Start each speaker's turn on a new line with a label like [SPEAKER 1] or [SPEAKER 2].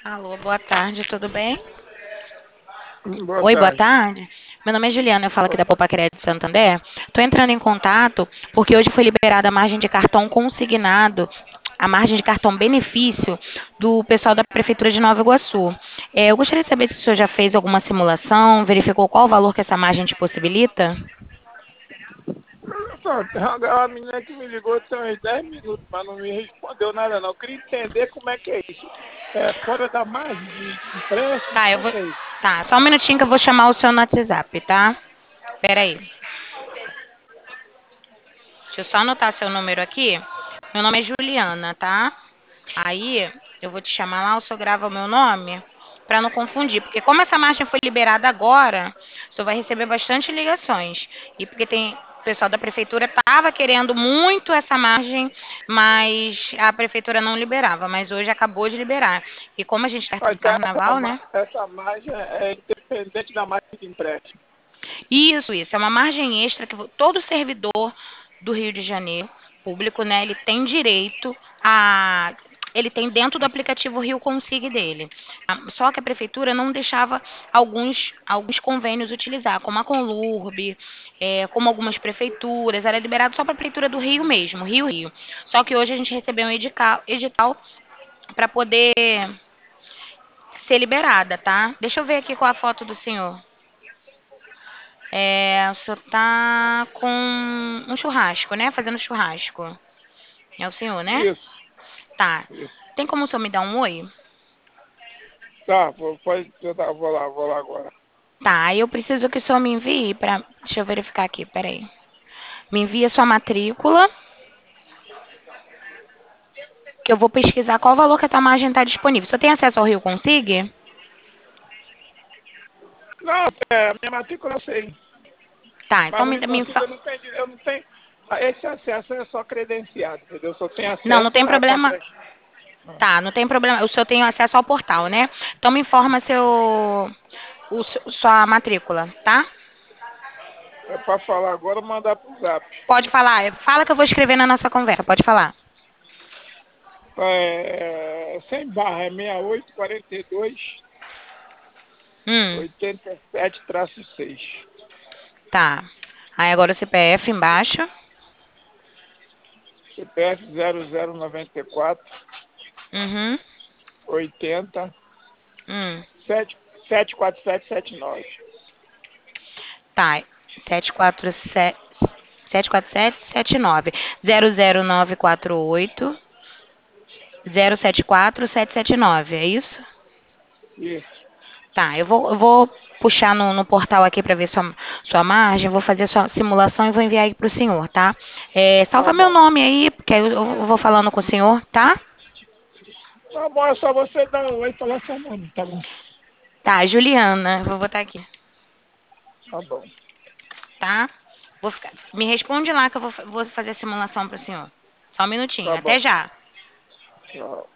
[SPEAKER 1] Alô, boa tarde, tudo bem?
[SPEAKER 2] Boa
[SPEAKER 1] Oi, boa
[SPEAKER 2] tarde.
[SPEAKER 1] tarde. Meu nome é Juliana, eu falo aqui da
[SPEAKER 2] Opa.
[SPEAKER 1] Poupa Crédito Santander. Estou entrando em contato porque hoje foi liberada a margem de cartão consignado, a margem de cartão benefício do pessoal da Prefeitura de Nova Iguaçu. Eu gostaria de saber se o senhor já fez alguma simulação, verificou qual o valor que essa margem te possibilita?
[SPEAKER 2] Só, a menina que me ligou tem uns 10 minutos, mas não me respondeu nada não. Eu queria entender como é que é isso. É fora da margem de empréstimo?
[SPEAKER 1] Tá,
[SPEAKER 2] Como
[SPEAKER 1] eu
[SPEAKER 2] é
[SPEAKER 1] vou.
[SPEAKER 2] que é isso?
[SPEAKER 1] Tá, só um minutinho que eu vou chamar o senhor no WhatsApp, tá? Pera aí. Deixa eu só anotar seu número aqui. Meu nome é Juliana, tá? Aí eu vou te chamar lá, o senhor grava o meu nome para não confundir, porque como essa margem foi liberada agora, o senhor vai receber bastante ligações. E porque tem o pessoal da prefeitura estava querendo muito essa margem, mas a prefeitura não liberava, mas hoje acabou de liberar. E como a gente está perto
[SPEAKER 2] Ah,
[SPEAKER 1] do
[SPEAKER 2] então
[SPEAKER 1] carnaval, né?
[SPEAKER 2] essa margem é independente da margem de empréstimo.
[SPEAKER 1] Isso. É uma margem extra que todo servidor do Rio de Janeiro, público, né, ele tem direito a. Ele tem dentro do aplicativo Rio Consig dele. Só que a prefeitura não deixava alguns convênios utilizar, como a Conlurb, como algumas prefeituras. Era liberado só para a prefeitura do Rio mesmo, Rio Rio. Só que hoje a gente recebeu um edital para poder ser liberada, tá? Deixa eu ver aqui qual a foto do senhor. O senhor tá com um churrasco, né? Fazendo churrasco. É o senhor, né?
[SPEAKER 2] Isso,
[SPEAKER 1] Tá.
[SPEAKER 2] isso.
[SPEAKER 1] Tem como o senhor me dar um oi?
[SPEAKER 2] Tá, pode tentar, vou lá agora.
[SPEAKER 1] Tá, aí eu preciso que o senhor me envie para. Deixa eu verificar aqui, peraí. Me envie a sua matrícula, que eu vou pesquisar qual o valor que essa margem está disponível. O senhor tem acesso ao Rio Consig?
[SPEAKER 2] Não, a minha matrícula eu sei,
[SPEAKER 1] Tá, então
[SPEAKER 2] mas no Rio
[SPEAKER 1] me
[SPEAKER 2] Consigo
[SPEAKER 1] fa...
[SPEAKER 2] eu não tenho. Esse acesso é só credenciado, entendeu? Só tem
[SPEAKER 1] Não, não
[SPEAKER 2] acesso
[SPEAKER 1] tem
[SPEAKER 2] a
[SPEAKER 1] problema.
[SPEAKER 2] comprar.
[SPEAKER 1] Tá, não tem problema. O senhor tem acesso ao portal, né? Então me informa sua matrícula, tá?
[SPEAKER 2] É para falar agora, mandar pro Zap.
[SPEAKER 1] Pode falar. Fala que eu vou escrever na nossa conversa. Pode falar.
[SPEAKER 2] Sem barra, é 6842
[SPEAKER 1] Hum,
[SPEAKER 2] 87-6.
[SPEAKER 1] tá. Aí agora o CPF embaixo.
[SPEAKER 2] CPF 0094
[SPEAKER 1] Uhum.
[SPEAKER 2] 80
[SPEAKER 1] Hum.
[SPEAKER 2] 74779.
[SPEAKER 1] Tá. 747 74779 00948 074779. É isso?
[SPEAKER 2] Isso.
[SPEAKER 1] Tá. Eu vou puxar no portal aqui para ver sua margem. Vou fazer sua simulação e vou enviar aí pro senhor, tá?
[SPEAKER 2] Tá
[SPEAKER 1] Salva meu
[SPEAKER 2] bom.
[SPEAKER 1] nome aí, porque aí eu vou falando com o senhor, tá?
[SPEAKER 2] Tá bom, é só você dar um oi e falar seu nome, tá bom?
[SPEAKER 1] Tá, Juliana. Vou botar aqui,
[SPEAKER 2] Tá bom.
[SPEAKER 1] tá? Me responde lá que eu vou fazer a simulação pro senhor. Só um minutinho.
[SPEAKER 2] Tá
[SPEAKER 1] Até
[SPEAKER 2] bom.
[SPEAKER 1] já.
[SPEAKER 2] Tchau.